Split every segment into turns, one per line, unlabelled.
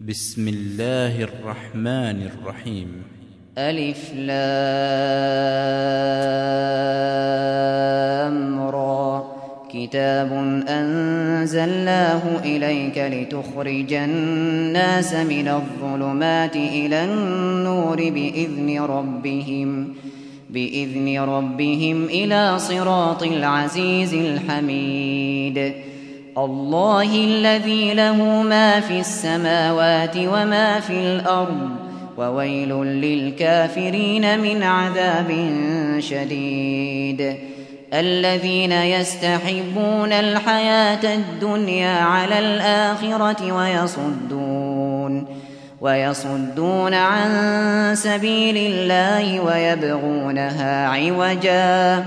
بسم الله الرحمن الرحيم.
ألف لام را كتاب أنزلناه إليك لتخرج الناس من الظلمات إلى النور بإذن ربهم إلى صراط العزيز الحميد. الله الذي له ما في السماوات وما في الأرض وويل للكافرين من عذاب شديد. الذين يستحبون الحياة الدنيا على الآخرة ويصدون عن سبيل الله ويبغونها عوجا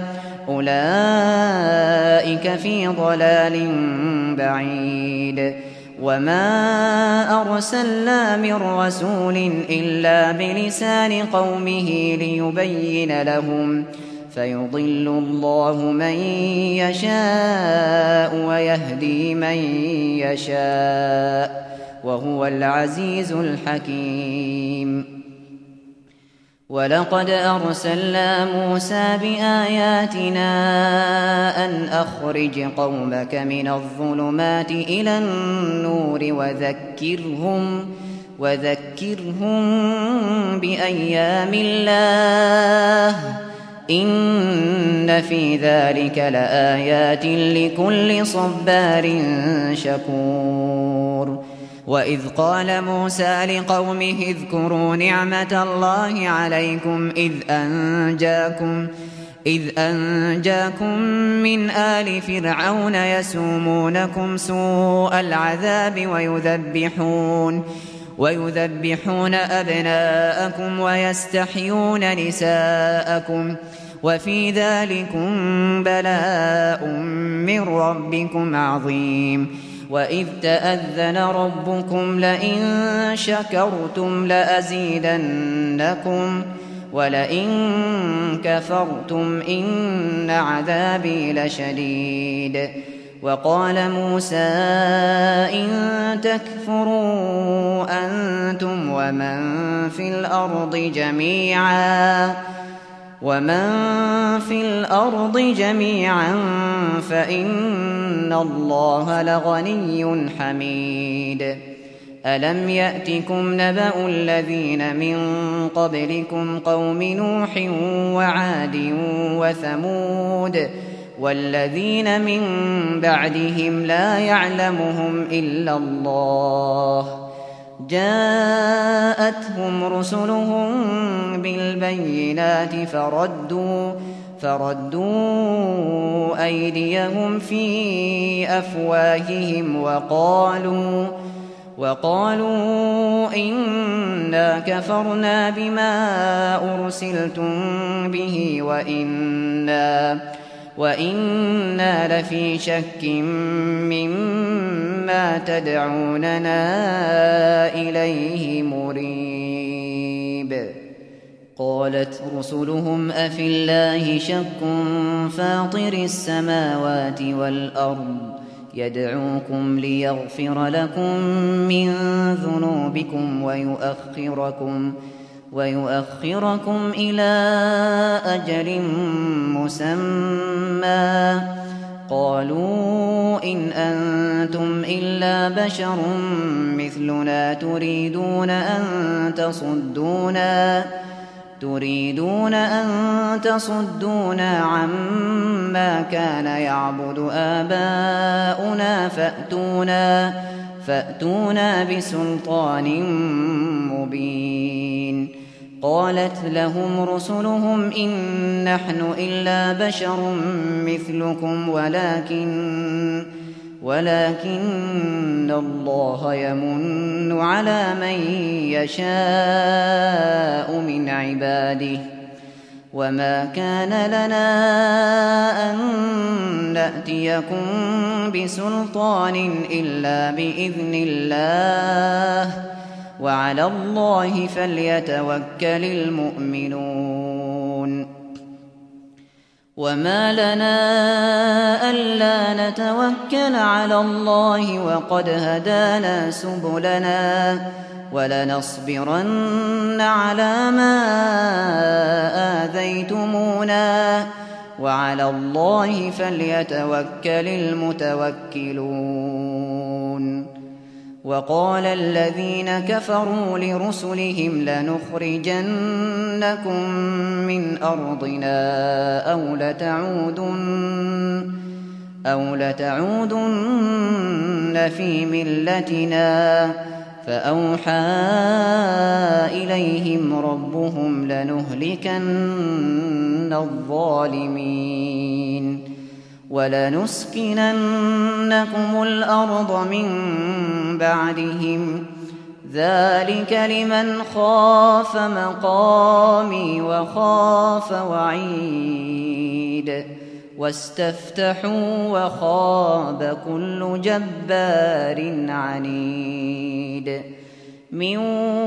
أولئك في ضلال بعيد. وما أرسلنا من رسول إلا بلسان قومه ليبين لهم فيضل الله من يشاء ويهدي من يشاء وهو العزيز الحكيم. ولقد أرسلنا موسى بآياتنا أن أخرج قومك من الظلمات إلى النور وذكرهم بأيام الله إن في ذلك لآيات لكل صبار شكور. وإذ قال موسى لقومه اذكروا نعمة الله عليكم إذ أنجاكم من آل فرعون يسومونكم سوء العذاب ويذبحون أبناءكم ويستحيون نساءكم وفي ذلكم بلاء من ربكم عظيم. وإذ تأذن ربكم لئن شكرتم لأزيدنكم ولئن كفرتم إن عذابي لشديد. وقال موسى إن تكفروا أنتم ومن في الأرض جميعا فإن الله لغني حميد. ألم يأتكم نبأ الذين من قبلكم قوم نوح وعاد وثمود والذين من بعدهم لا يعلمهم إلا الله جاءتهم رسلهم بالبينات فردوا أيديهم في أفواههم وقالوا إنا كفرنا بما أرسلتم به وإنا لفي شك مما تدعوننا إليه مريب. قالت رسلهم أفي الله شك فاطر السماوات والأرض يدعوكم ليغفر لكم من ذنوبكم ويؤخركم إلى أجل مسمى قالوا إن أنتم إلا بشر مثلنا تريدون أن تصدونا عما كان يعبد آباؤنا فأتونا بسلطان مبين. قالت لهم رسلهم إن نحن إلا بشر مثلكم ولكن الله يمن على من يشاء من عباده وما كان لنا أن نأتيكم بسلطان إلا بإذن الله وعلى الله فليتوكل المؤمنون. وما لنا ألا نتوكل على الله وقد هدانا سبلنا ولنصبرن على ما آذيتمونا وعلى الله فليتوكل المتوكلون. وقال الذين كفروا لرسلهم لنخرجنكم من أرضنا أو لتعودن في ملتنا فأوحى إليهم ربهم لنهلكن الظالمين ولنسكننكم الأرض من بعدهم ذلك لمن خاف مقامي وخاف وعيد واستفتحوا وخاب كل جبار عنيد من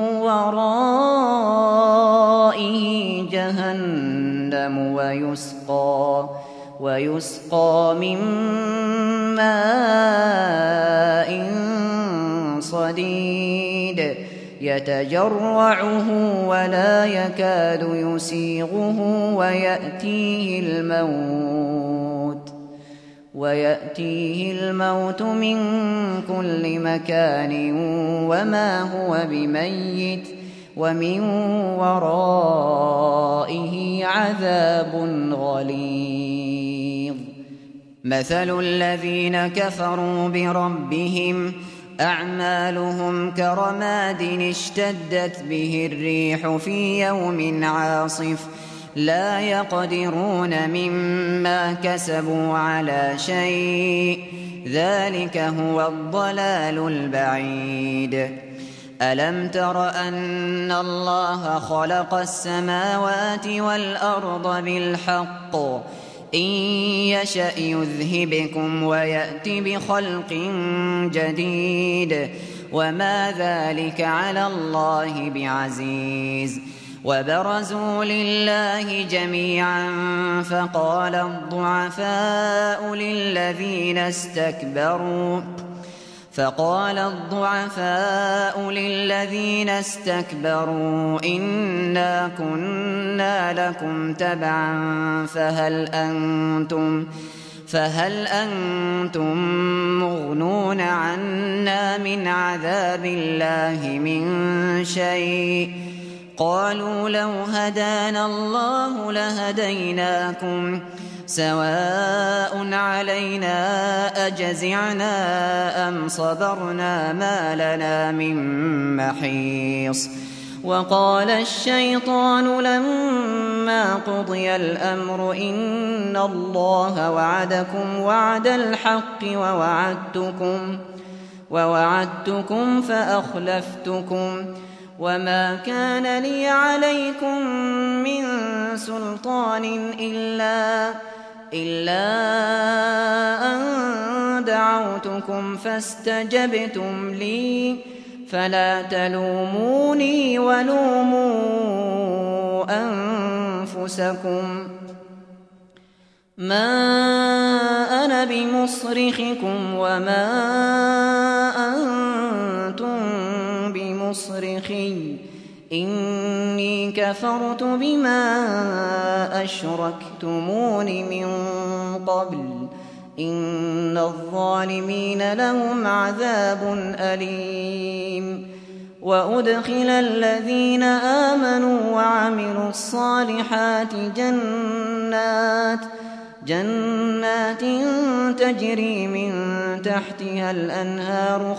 ورائه جهنم ويسقى من ماء صديد يتجرعه ولا يكاد يسيغه ويأتيه الموت من كل مكان وما هو بميت ومن ورائه عذاب غليظ. مثل الذين كفروا بربهم أعمالهم كرماد اشتدت به الريح في يوم عاصف لا يقدرون مما كسبوا على شيء ذلك هو الضلال البعيد. ألم تر أن الله خلق السماوات والأرض بالحق إن يشأ يذهبكم ويأت بخلق جديد وما ذلك على الله بعزيز. وبرزوا لله جميعا فقال الضعفاء للذين استكبروا إنا كنا لكم تبعا فهل أنتم مغنون عنا من عذاب الله من شيء قالوا لو هدانا الله لهديناكم سواء علينا أجزعنا أم صبرنا ما لنا من محيص. وقال الشيطان لما قضي الأمر إن الله وعدكم وعد الحق ووعدتكم فأخلفتكم وما كان لي عليكم من سلطان إلا أن دعوتكم فاستجبتم لي فلا تلوموني ولوموا أنفسكم ما أنا بمصرخكم وما أنتم بمصرخي إني كفرت بما أشركتمون من قبل إن الظالمين لهم عذاب أليم. وأدخل الذين آمنوا وعملوا الصالحات جنات تجري من تحتها الأنهار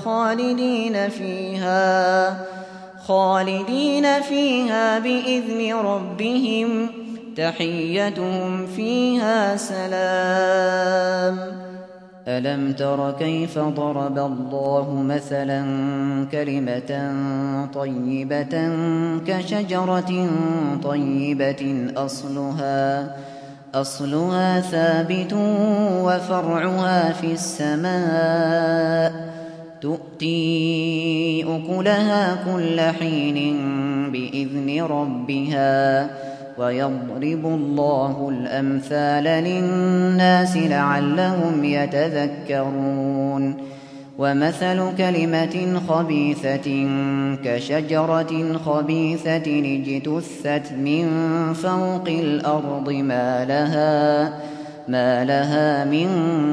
خالدين فيها بإذن ربهم تحيتهم فيها سلام. ألم تر كيف ضرب الله مثلا كلمة طيبة كشجرة طيبة أصلها ثابت وفرعها في السماء تؤتي أكلها كل حين بإذن ربها ويضرب الله الأمثال للناس لعلهم يتذكرون ومثل كلمة خبيثة كشجرة خبيثة اجتثت من فوق الأرض ما لها من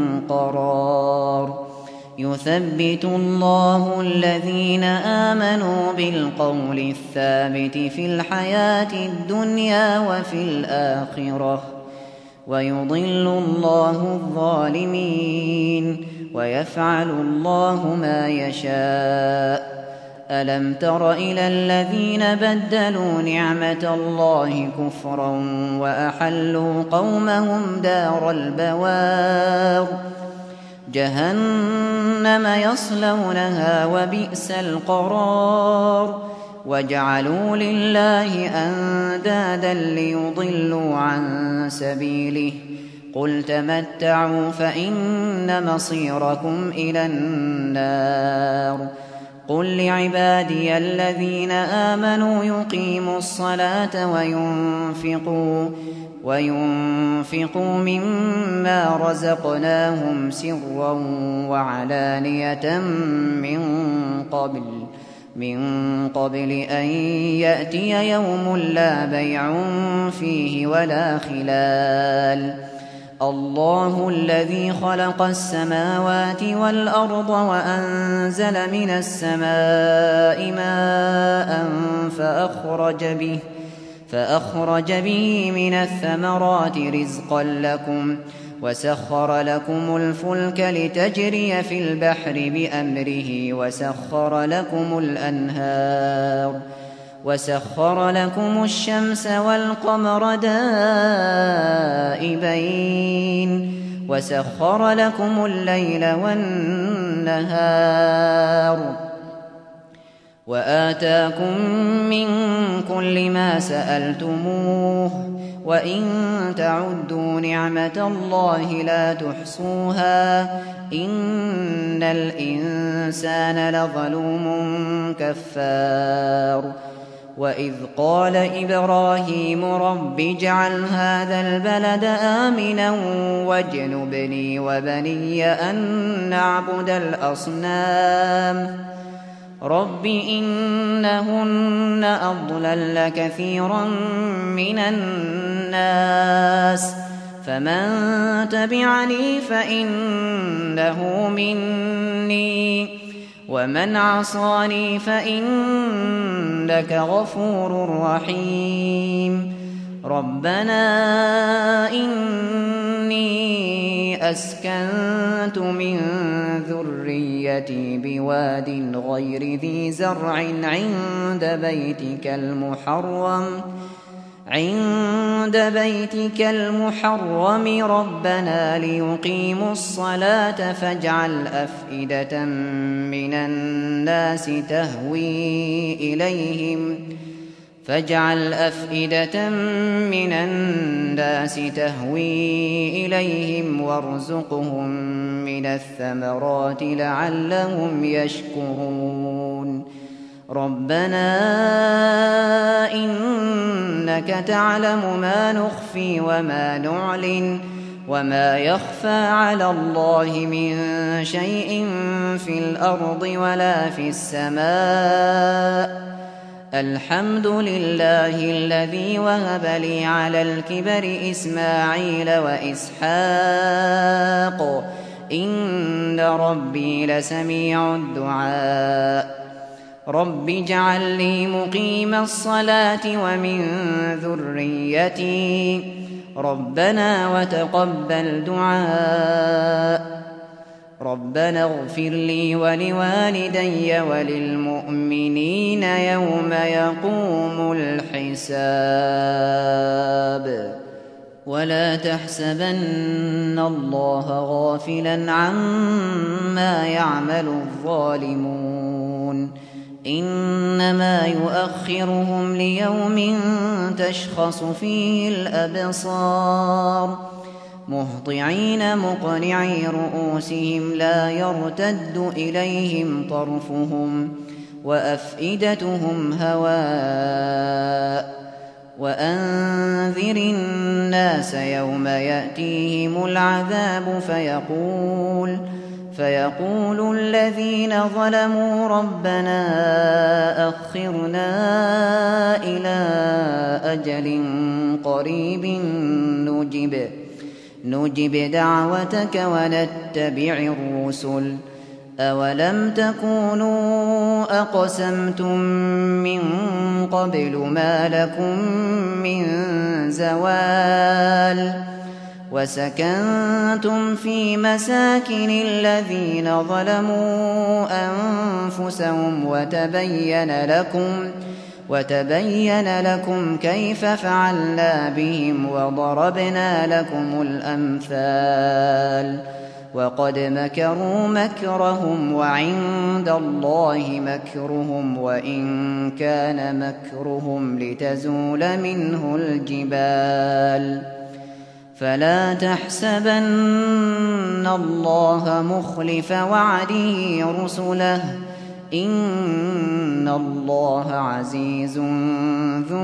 قرار يثبت الله الذين آمنوا بالقول الثابت في الحياة الدنيا وفي الآخرة ويضل الله الظالمين ويفعل الله ما يشاء ألم تر إلى الذين بدلوا نعمة الله كفرا وأحلوا قومهم دار البوار جهنم يصلونها وبئس القرار وجعلوا لله أندادا ليضلوا عن سبيله قل تمتعوا فإن مصيركم إلى النار قل لعبادي الذين آمنوا يقيموا الصلاة وينفقوا مما رزقناهم سرا وعلانية من قبل أن يأتي يوم لا بيع فيه ولا خلال الله الذي خلق السماوات والأرض وأنزل من السماء ماء فأخرج به من الثمرات رزقا لكم وسخر لكم الفلك لتجري في البحر بأمره وسخر لكم الأنهار وسخر لكم الشمس والقمر دائبين وسخر لكم الليل والنهار وآتاكم من كل ما سألتموه وإن تعدوا نعمة الله لا تحصوها إن الإنسان لظلوم كفار وإذ قال إبراهيم رب اجعل هذا البلد آمنا واجنبني وبني أن نعبد الأصنام رب إنهن أضلل كثيرا من الناس فمن تبعني فإنه مني ومن عصاني فإنك غفور رحيم ربنا إني أسكنت من ذريتي بواد غير ذي زرع عند بيتك المحرم ربنا ليقيموا الصلاة فاجعل أفئدة من الناس تهوي إليهم وارزقهم من الثمرات لعلهم يشكرون ربنا إنك تعلم ما نخفي وما نعلن وما يخفى على الله من شيء في الأرض ولا في السماء الحمد لله الذي وهب لي على الكبر إسماعيل وإسحاق إن ربي لسميع الدعاء رب اجعل لي مقيم الصلاة ومن ذريتي ربنا وتقبل دعاء ربنا اغفر لي ولوالدي وللمؤمنين يوم يقوم الحساب ولا تحسبن الله غافلا عما يعمل الظالمون إنما يؤخرهم ليوم تشخص فيه الأبصار مهطعين مقنعي رؤوسهم لا يرتد إليهم طرفهم وأفئدتهم هواء وأنذر الناس يوم يأتيهم العذاب فيقول الذين ظلموا ربنا أخرنا إلى أجل قريب نجب دعوتك ونتبع الرسل أولم تكونوا أقسمتم من قبل ما لكم من زوال وسكنتم في مساكن الذين ظلموا أنفسهم وتبين لكم كيف فعلنا بهم وضربنا لكم الأمثال وقد مكروا مكرهم وعند الله مكرهم وإن كان مكرهم لتزول منه الجبال فلا تحسبن الله مخلف وعده رسله إن الله عزيز ذو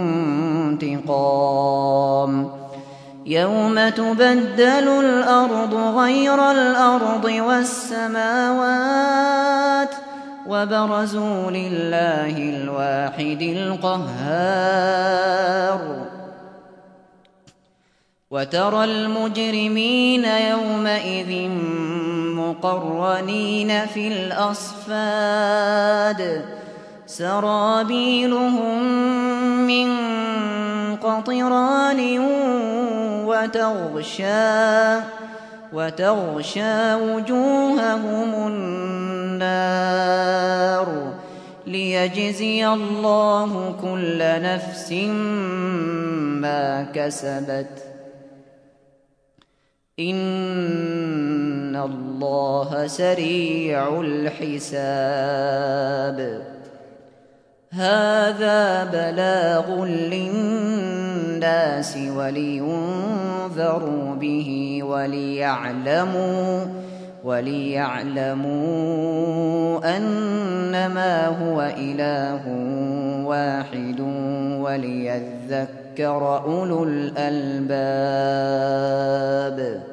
انتقام يوم تبدل الأرض غير الأرض والسماوات وبرزوا لله الواحد القهار وترى المجرمين يومئذ مقرنين في الأصفاد سرابيلهم من قطران وتغشى وجوههم النار ليجزي الله كل نفس ما كسبت إن الله سريع الحساب هذا بلاغ للناس ولينذروا به وليعلموا أنما هو إله واحد وليذكر أولو الألباب